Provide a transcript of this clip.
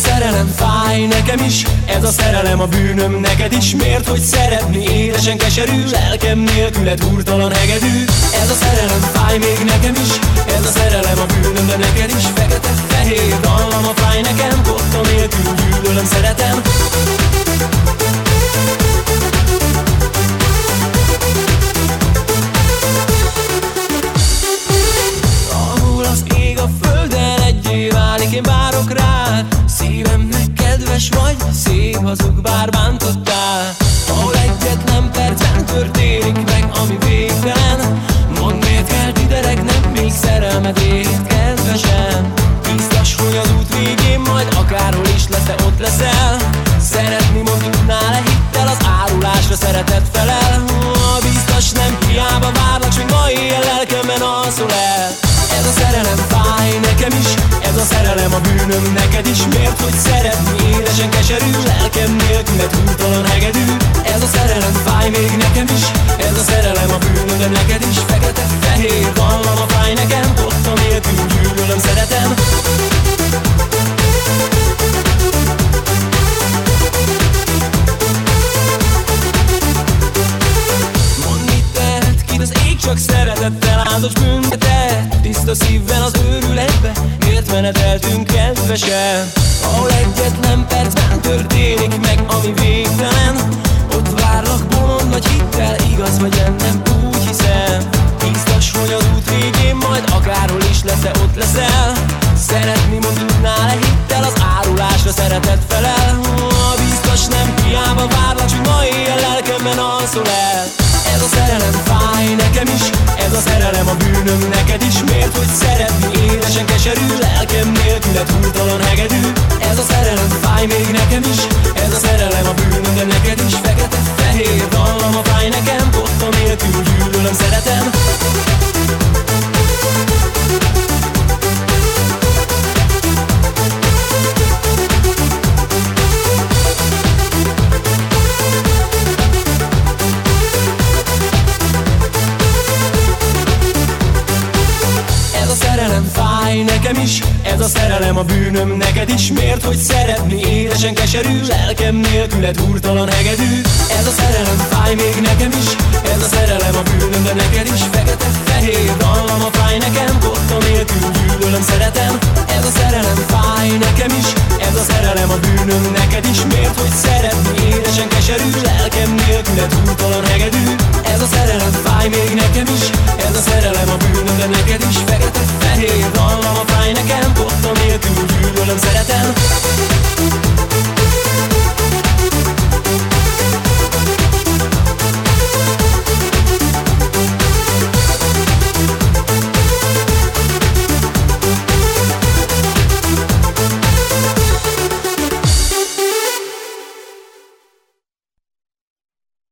szerelem fáj nekem is, ez a szerelem a bűnöm neked is. Miért, hogy szeretni édesen keserű, lelkem nélküled hurtalan hegedű. Ez a szerelem fáj még nekem is, ez a szerelem a bűnöm, de neked is. Fekete-fehér dallam a fáj nekem, kotta nélkül gyűlölöm, szeretem. Ahol az ég a földön egyé válik, én várok rád. Szívemnek kedves vagy, szép hazug, bár bántottál. Ahol egyetlen percben történik meg, ami végtelen. Mondd, miért kell dideregnem, még szerelmedért kedvesen. Biztos, hogy az út végén majd akárhol is lesz, de ott leszel. Szeretni mond tudnál-e, hittel az árulásra szeretet felel. Biztos nem hiába várlak, s még ma éjjel lelkemben alszol el. Ez a szerelem fáj nekem is, ez a szerelem a bűnöm neked is. Miért, hogy szeretni édesen keserű, lelkem nélküled hútalan hegedű. Ez a szerelem fáj még nekem is, ez a szerelem a bűnöm, de neked is. Fekete-fehér dallam a fáj nekem, kotta nélkül gyűlölöm, szeretem. Csak szeretettel áldos büntetett, tiszta szívvel az őrületbe, miért meneteltünk kedvesen? Ahol egyetlen percben történik meg, ami végtelen. Ott várlak bolond nagy hittel, igaz vagy ennem, úgy hiszem. Biztos, hogy az út végén majd akárhol is lesz, de ott leszel. Szeretni mond tudnál-e, hittel az árulásra szeretet felel. Biztos nem hiába várlak, hogy ma éjjel lelkemben alszol el. Ez a szerelem fáj nekem is, ez a szerelem a bűnöm neked is. Miért, hogy szeretni édesen keserű, lelkem nélküled hútalan hegedű. Ez a szerelem fáj még nekem is, ez a szerelem a bűnöm, de neked is. Fekete-fehér dallam a fáj nekem, kotta nélkül gyűlölöm, szeretem. Fáj nekem is, ez a szerelem a bűnöm neked is. Miért, hogy szeretni édesen keserű, lelkem nélküled hurtalan hegedű. Ez a szerelem fáj még nekem is, ez a szerelem a bűnöm, de neked is. Fekete-fehér dallam a fáj nekem, kotta nélkül gyűlölöm, szeretem. Ez a szerelem fáj nekem is, ez a szerelem a bűnöm neked is. Miért, hogy szeretni édesen keserű, lelkem nélküled hurtalan hegedű. Ez a szerelem fáj még nekem is, ez a szerelem a bűnöm, de neked is. Fekete-fehér dallam a